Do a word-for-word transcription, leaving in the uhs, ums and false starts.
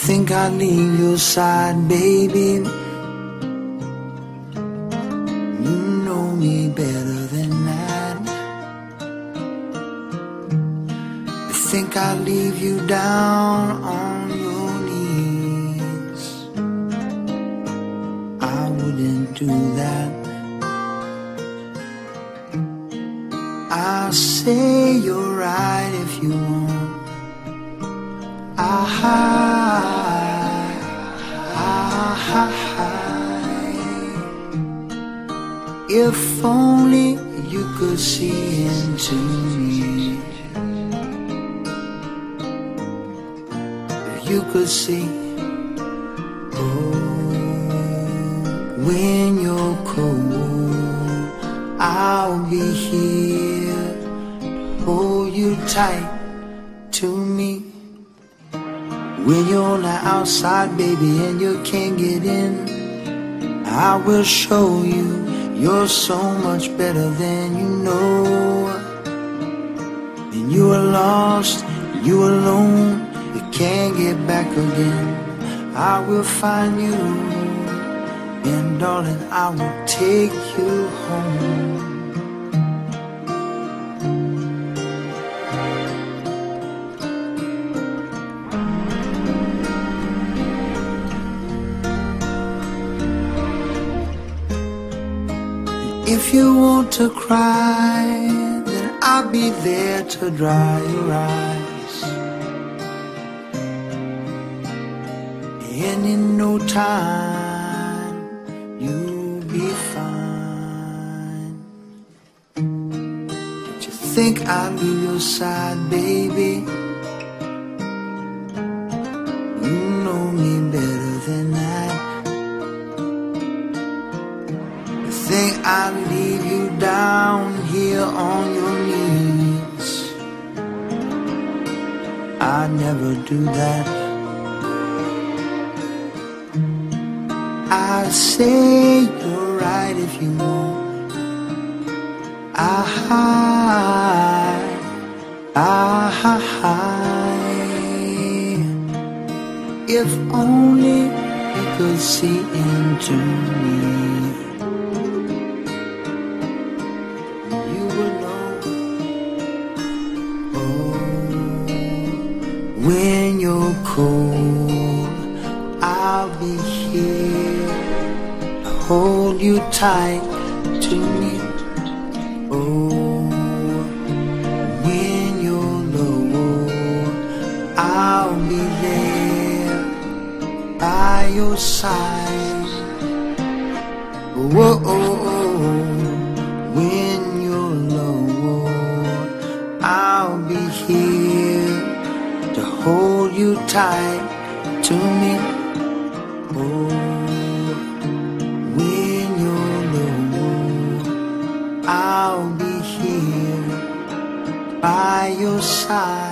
think I'd leave your side, baby? You know me better than that. You think I'd leave you down on your knees? I wouldn't do that. I'll say you're right if you want. Ah, ah, ah, if only you could see into me. If you could see, oh, when you're cold, I'll be here, hold you tight to me. When you're on the outside, baby, and you can't get in, I will show you you're so much better than you know. And you are lost, you alone, you can't get back again. I will find you, and darling, I will take you home. If you want to cry, then I'll be there to dry your eyes. And in no time, you'll be fine. Don't you think I'll leave your side, baby? You know me better than that. Think I'd leave you down here on your knees? I'd never do that. I'd say you're right if you want. Ah, ah, if only you could see into me. When you're cold, I'll be here to hold you tight to me. Oh, when you're low, I'll be there by your side. Whoa, when you're low, I'll be here to hold you tight to me. Oh, when you're low, I'll be here by your side.